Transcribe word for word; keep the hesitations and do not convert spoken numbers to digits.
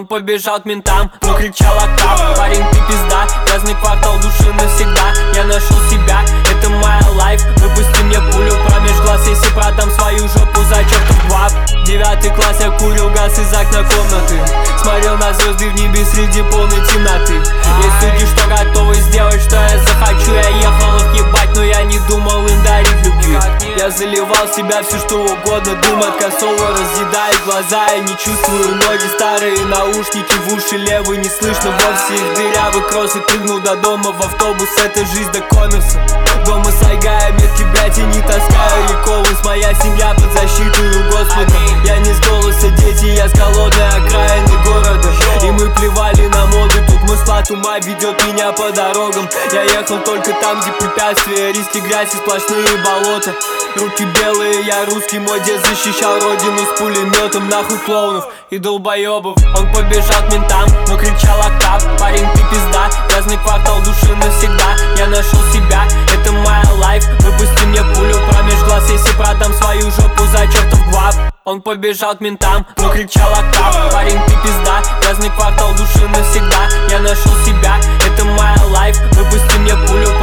побежал к ментам, но кричал октав: парень, ты пизда, грязный квартал души навсегда. Я нашел себя, это моя лайф. Выпусти мне пулю промеж глаз, если продам свою жопу за чертов баб. Девятый класс, я курил газ из окна комнаты, смотрел на звезды в небе среди полной темноты. Есть люди, что готовы сделать, что я захочу. Я ехал их ебать, но я не думал им дарить любви. Я заливал в себя все что угодно, дым от косого разъедает глаза. Я не чувствую ноги, старые наушники в уши, левый не слышно вовсе их дырявый кросс. И прыгнул до дома в автобус, это жизнь до коммерса. Дома сайгая метки, блять, и не таскаю реколвинс. Моя семья под защитою Господа. Я не с голоса дети, я с голодной окраины города. И мы плевали на моду, тут мой склад ума ведет меня по дорогам. Я ехал только там, где препятствия, риски, грязь и сплошные болота. Руки белые, я русский, мой дед защищал родину с пулеметом. Нахуй клоунов и долбоебов. Он побежал к ментам, но кричал октав: парень, ты пизда, грязный квартал души навсегда. Я нашел себя, это моя лайф. Выпусти мне пулю промеж глаз, если продам свою жопу за чертов гвап. Он побежал к ментам, но кричал октав: парень, ты пизда, грязный квартал души навсегда. Я нашел себя, это моя лайф. Выпусти мне пулю